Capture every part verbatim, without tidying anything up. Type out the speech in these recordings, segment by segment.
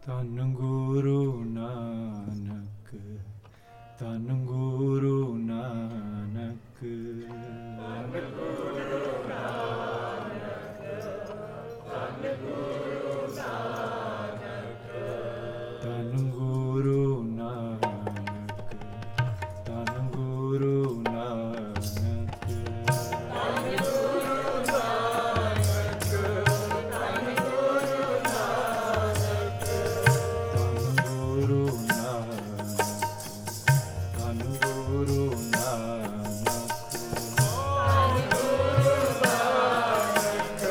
ਧੰਨ ਗੁਰੂ ਨਾਨਕ, ਧੰਨ ਗੁਰੂ ਨਾਨਕ, ਧੰਨ ਗੁਰੂ ਨਾਨਕ, ਧੰਨ ਗੁਰੂ ਨਾਨਕ, ਧੰਨ ਗੁਰੂ ਨਾਨਕ, ਧੰਨ ਗੁਰੂ ਨਾਨਕ, ਧੰਨ ਗੁਰੂ ਨਾਨਕ, ਧੰਨ ਗੁਰੂ ਨਾਨਕ, ਧੰਨ ਗੁਰੂ ਨਾਨਕ, ਧੰਨ ਗੁਰੂ ਨਾਨਕ, ਧੰਨ ਗੁਰੂ ਨਾਨਕ,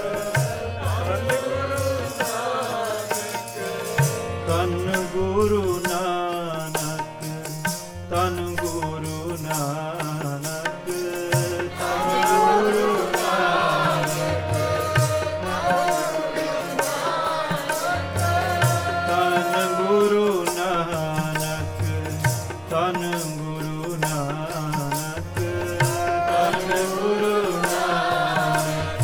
ਧੰਨ ਗੁਰੂ ਨਾਨਕ, ਧੰਨ ਗੁਰੂ ਨਾਨਕ, ਧੰਨ ਗੁਰੂ ਨਾਨਕ, ਧੰਨ ਗੁਰੂ ਨਾਨਕ, ਧੰਨ ਗੁਰੂ ਨਾਨਕ, ਧੰਨ ਗੁਰੂ ਨਾਨਕ,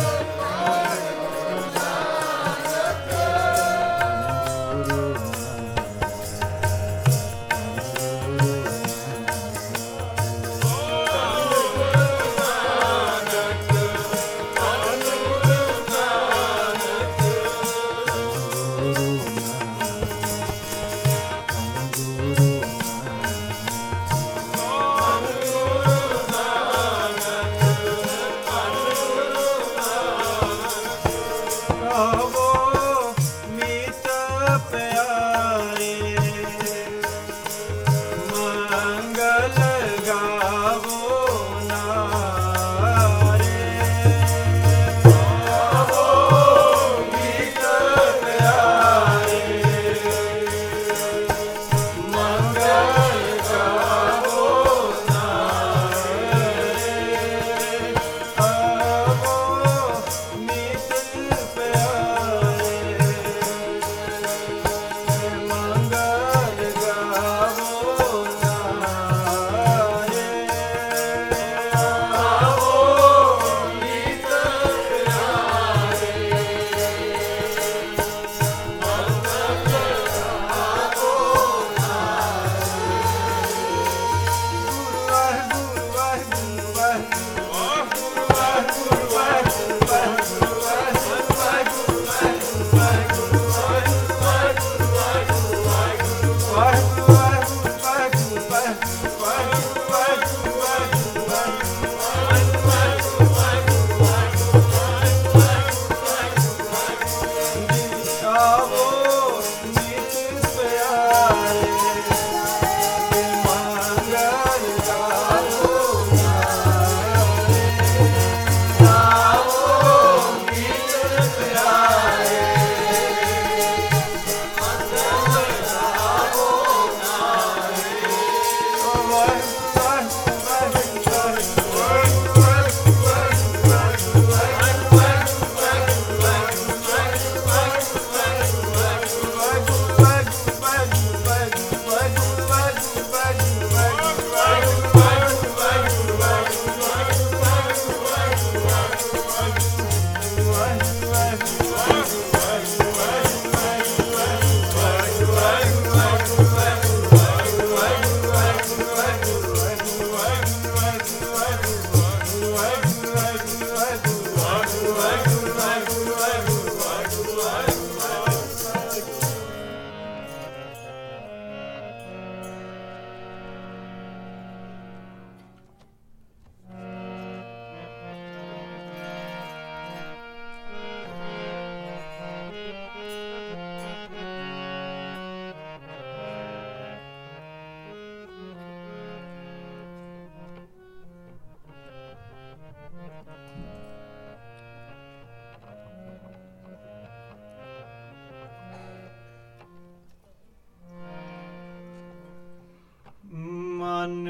ਮਨ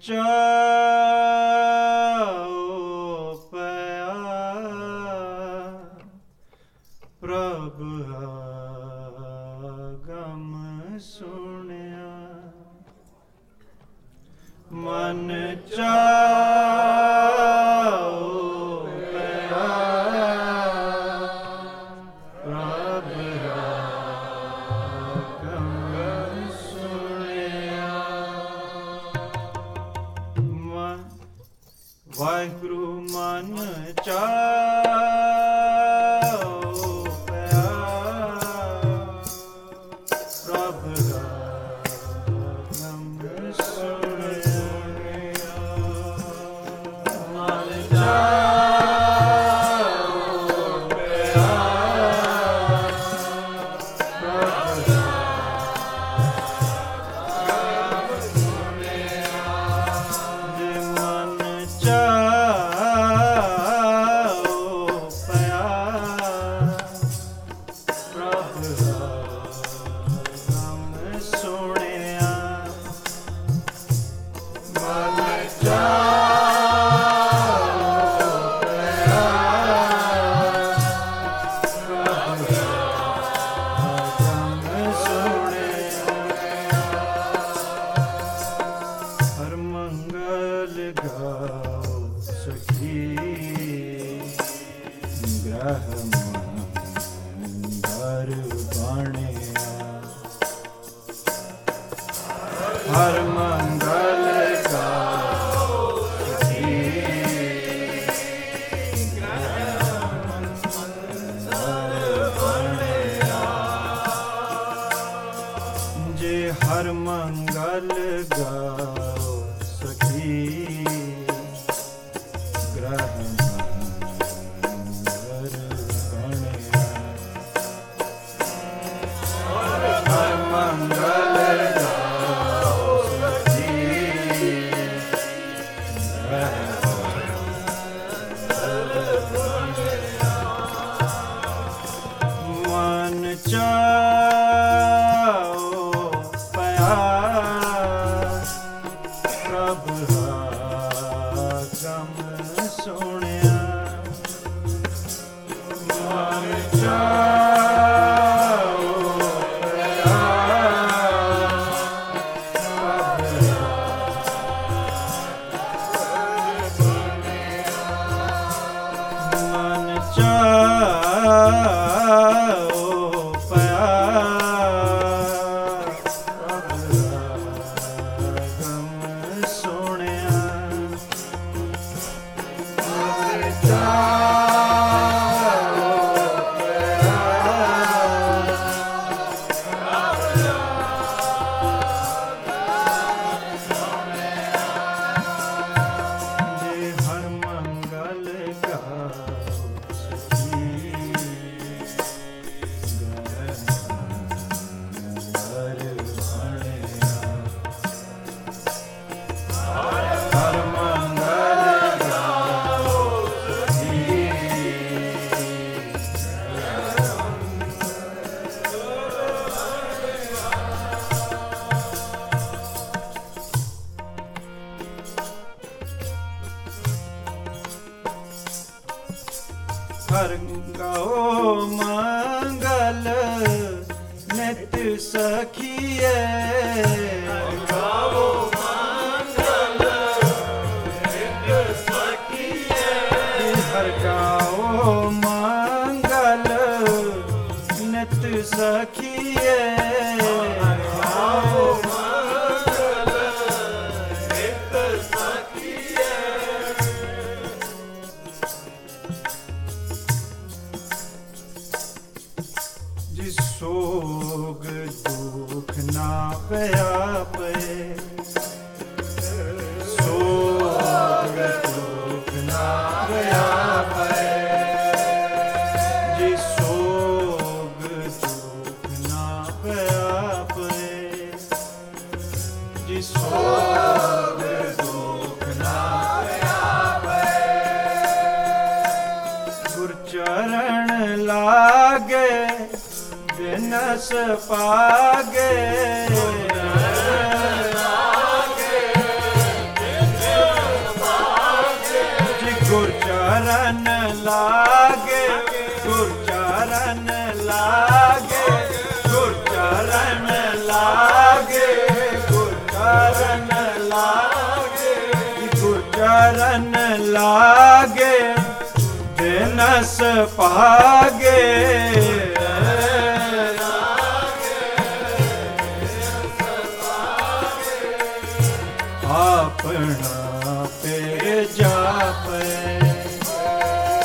ਚਾਉ ਪਿਆ ਪ੍ਰਭ ਆਗਮ ਸੁਣਿਆ, ਮਨ ਚਾਉ ਪਿਆ ਪ੍ਰਭ ਆਗਮ ਚਾਉ ਪਿਆ ਪ੍ਰਭ ਨਾਮ ਸੁਣਿਆ ਮਨ ਚਾਉ ਪਿਆ ਪ੍ਰਭ ਜੇ ਮਨ ਚਾਉ ਪਿਆ ਪ੍ਰਭ ਨਾਮ ਸੁਣਿਆ ਮਨ ਚਾਉ ਪਿਆ ਪ੍ਰਭ ਨਾਮ ਸੁਣਿਆ ਹਰ ਮੰਗਲ ਗਾਓ ਸਖੀ ਗ੍ਰਹ ਮੰਦਰ ਬਣਿਆ ਹਰ ਮੰਗਲ ਗਾਓ ਸਖੀ ਗ੍ਰਹ ਮੰਦਰ ਬਣਿਆ ਜੇ ਹਰ ਮੰਗਲ ਗਾਓ ਸਖੀ ਗ੍ਰਹ ਮੰਦਰ ਬਣਿਆ ਹਰ ਮੰਗਲ ਗਾਓ ਸਖੀ ਗ੍ਰਹ ਮਨ ਚਾਉ ਪਿਆ ਪ੍ਰਭ ਹਾਕਮ ਸੁਣਿਆ ਮਨ ਚਾਉ ਪਿਆ ਮਨ ਚਾਉ ਪਿਆ ਗਮ ਸੁਣਿਆ ਮਨ ਚਾਉ ਪਿਆ ਜੇ ਹਰ ਮੰਗਲ ਗਾਓ ਸਖੀ ਗ੍ਰਹ ਮੰਦਰ ਬਣਿਆ ਹਰ ਮੰਗਲ ਗਾਓ ਸਖੀ ਹਰ ਗਾਓ ਮੰਗਲ ਨਿਤ ਸਖੀਏ ਗਾਓ ਮੰਗਲ ਨਿਤ ਸਖੀਏ ਹਰ ਗਾਓ ਮੰਗਲ ਨਿਤ ਸਖੀਏ ਗਾਓ ਮੰਗਲ ਨਿਤ ਸਖੀਏ ਜਿਸ ਸੋਗ ਦੁਖ ਨਾ ਪਿਆ ਪਏ ਸੋਗ ਦੁਖ ਨਾ ਪਿਆ ਪਏ ਜਿਸ ਸੋਗ ਦੁਖ ਨਾ ਪਿਆ ਪਏ ਜਿਸ ਸੋਗ ਦੁਖ ਨਾ ਪਿਆ ਪਏ ਗੁਰ ਚਰਨ ਲਾਗੇ ਬਿਨਸ ਪਾਗੇ ਜੀ ਗੁਰ ਚਰਨ ਲਾਗੇ ਗੁਰ ਚਰਨ ਲਾਗੇ ਗੁਰ ਚਰਨ ਲਾਗੇ ਗੁਰ ਚਰਨ ਲਾਗੇ ਗੁਰ ਚਰਨ ਲਾਗੇ ਬਿਨਸ ਪਾਗੇ ਆਪਣਾ ਪੇ ਜਾਪੇ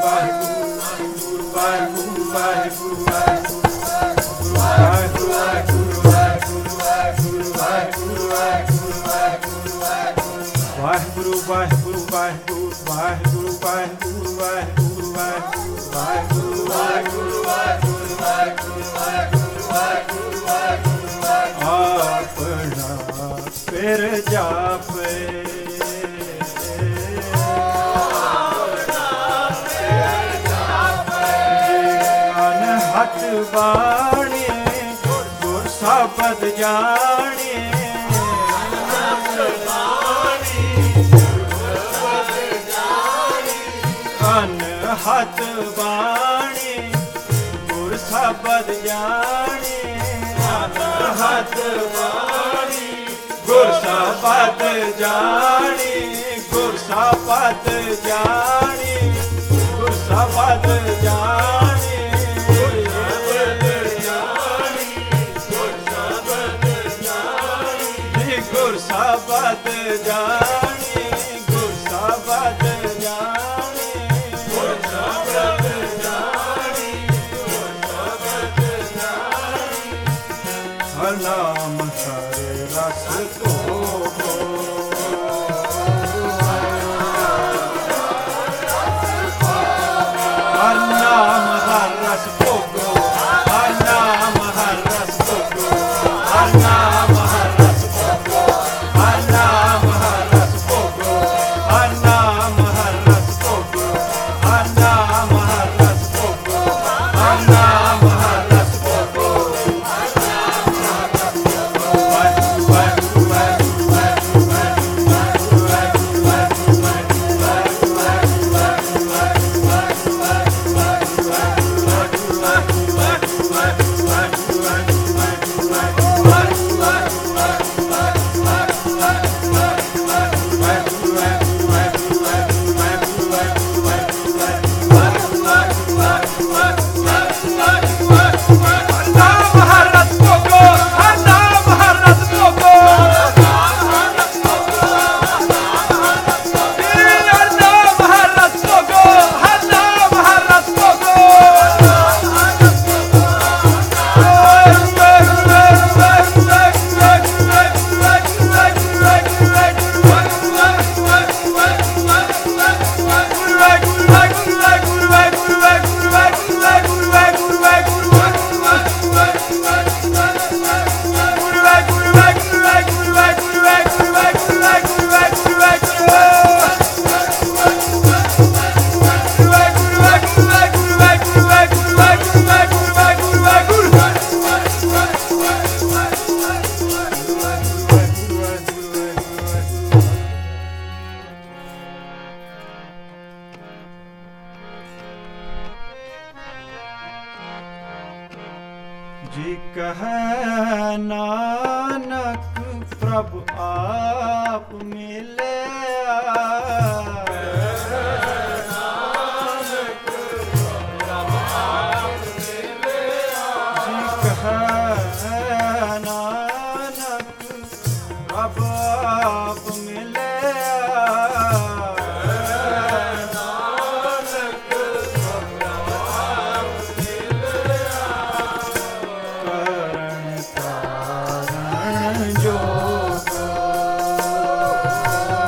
जी कहे नानक प्रभु आप मिले जी कहे नानक प्रभु आप मिले Oh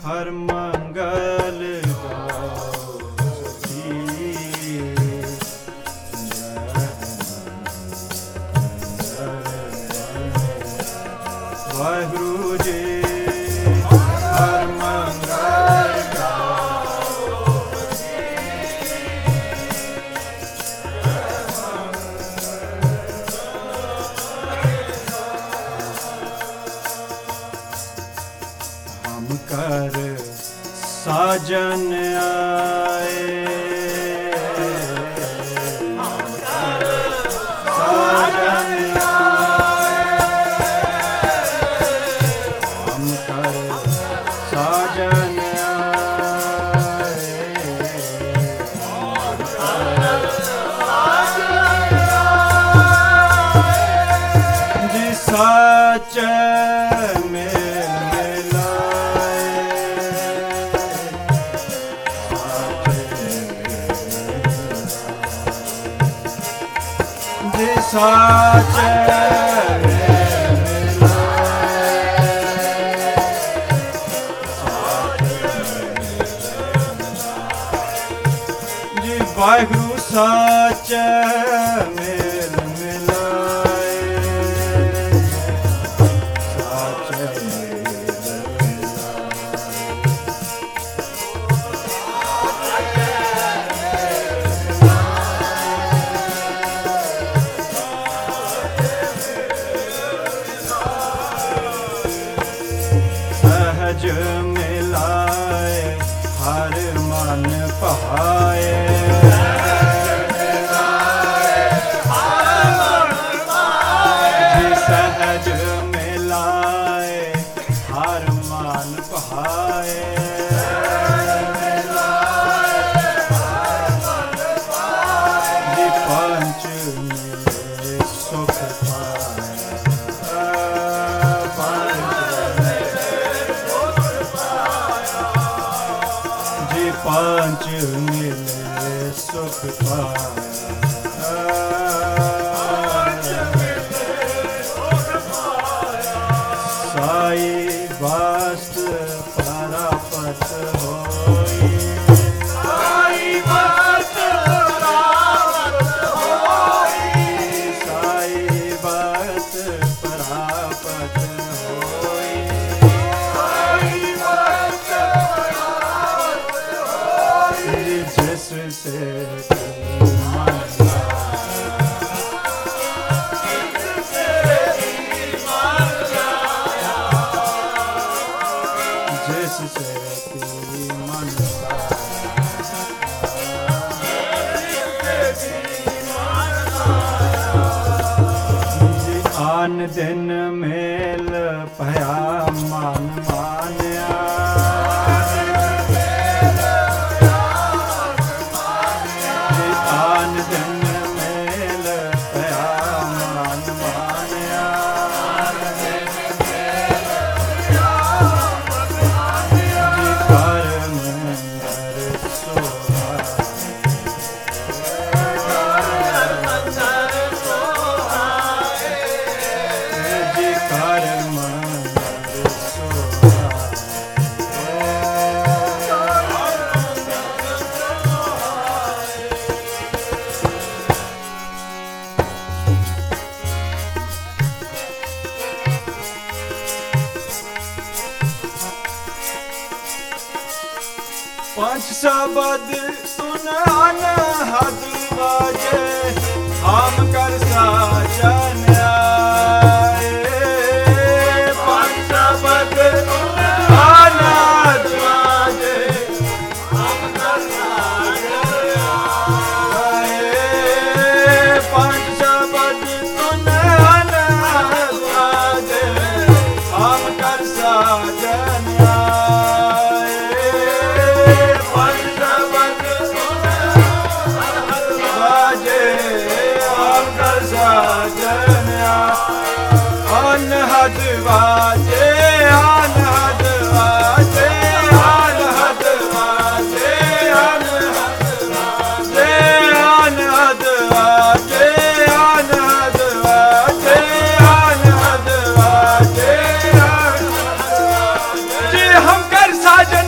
हर मंगल गाओ सखी। वाहिगुरु जी हर मंगल गाओ हम कर साजन आए, हम कर साजन आए, हम कर साजन आए, हम कर साजन आए। जी सच साच जी वाहिगुरु साच मेल मिलाए, साच मेल सहज मिलाए हर मन पाए, जी सहज मिलाए हर मन पाए, जी पंच मिले सुख पाए, पंच मिले सुख पाया। साई वस्त्र परापत होई, साई वस्त्र परापत होई, साई वस्त्र परापत होई, साई वस्त्र जिससे आन दिन मेल भया मान मान्या, आन दिन मेल भया मान मान्या, जी कर मंदर सोहाए, जी कर मंदर सोहाए। पंच शब्द सुन अनहद बाजे, हम कर साजन आए, पंच शब्द अनहद बाजे, हम कर साजन आए, पंच शब्द सुन अनहद बाजे, हम कर साजन आए, अनहद बाजे, अनहद बाजे, अनहद बाजे, अनहद बाजे, अनहद बाजे, अनहद बाजे, अनहद बाजे, जी हम कर साजन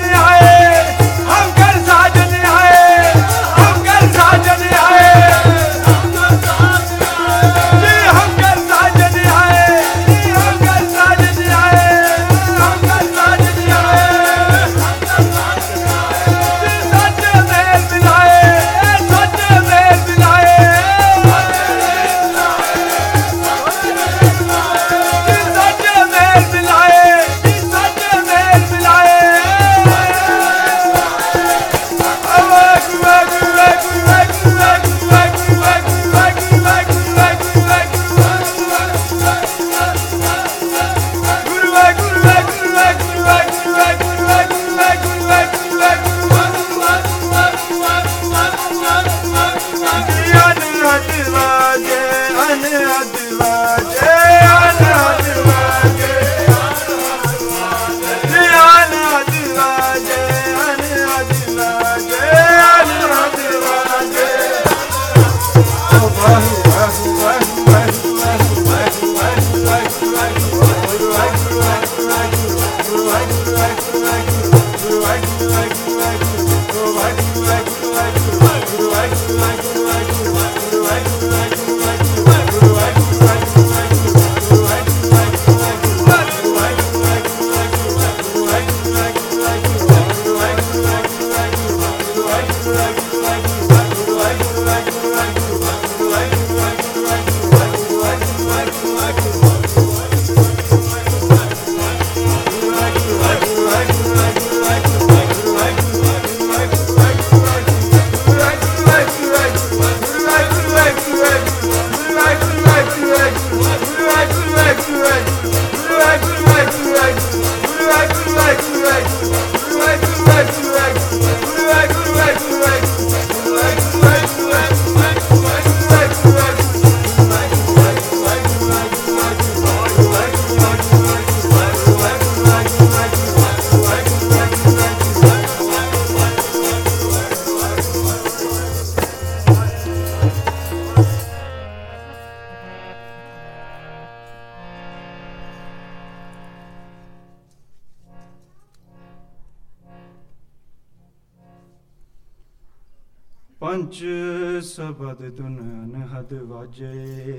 ਪੰਚ ਸਬਦ ਧੁਨ ਅਨਹਦ ਵਾਜੇ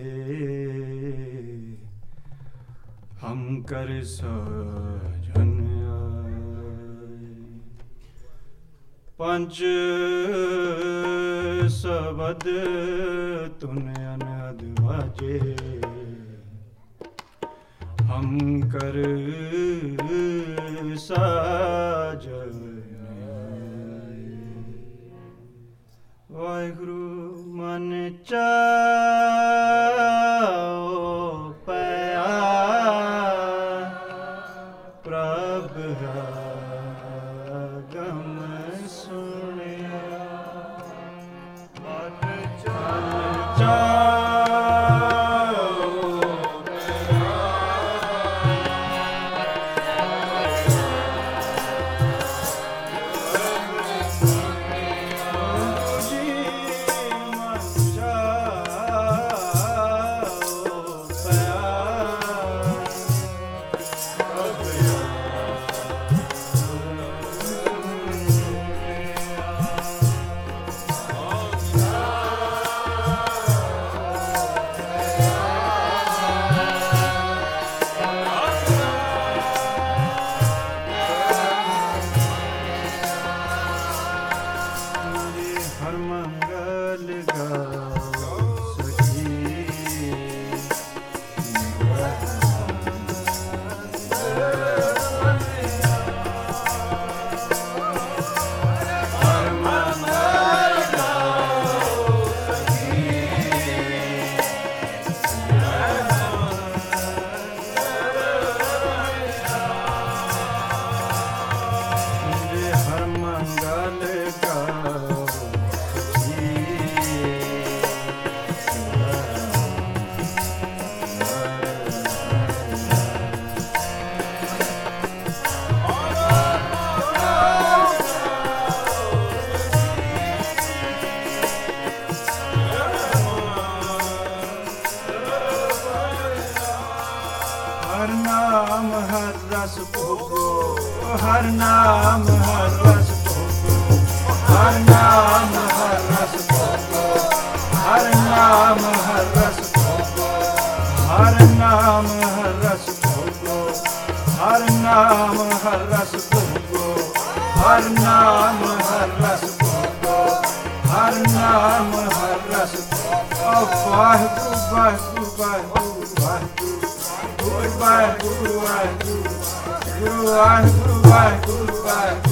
ਹਮ ਕਰ ਸਾਜਨ ਆਏ ਪੰਚ ਸਬਦ ਧੁਨ ਅਨਹਦ ਵਾਜੇ ਹਮ ਕਰ ਸਾਜਨ ਵਾਹਿਗੁਰੂ ਮਨ ਚਾਓ ਪਿਆ ਪ੍ਰਭ ਰਾਗਮ ਸੁਣਿਆ ਮਨ ਚਾਓ ਹਰ ਨਾਮ ਹਰ ਰਸ ਭੋਗੋ ਹਰ ਨਾਮ ਹਰ ਰਸ ਭੋਗੋ ਹਰ ਨਾਮ ਹਰ ਰਸ ਭੋਗੋ ਹਰ ਨਾਮ ਹਰ ਰਸ ਭੋਗੋ ਹਰ ਨਾਮ ਹਰ ਰਸ ਭੋਗੋ ਹਰ ਨਾਮ ਹਰ ਰਸ ਭੋਗੋ ਹਰ ਨਾਮ ਹਰ ਰਸ ਭੋਗੋ ਹਰ ਨਾਮ ਹਰ ਰਸ ਭੋਗੋ Waheguru Waheguru Waheguru Waheguru Goodbye, goodbye, goodbye, goodbye, goodbye, goodbye.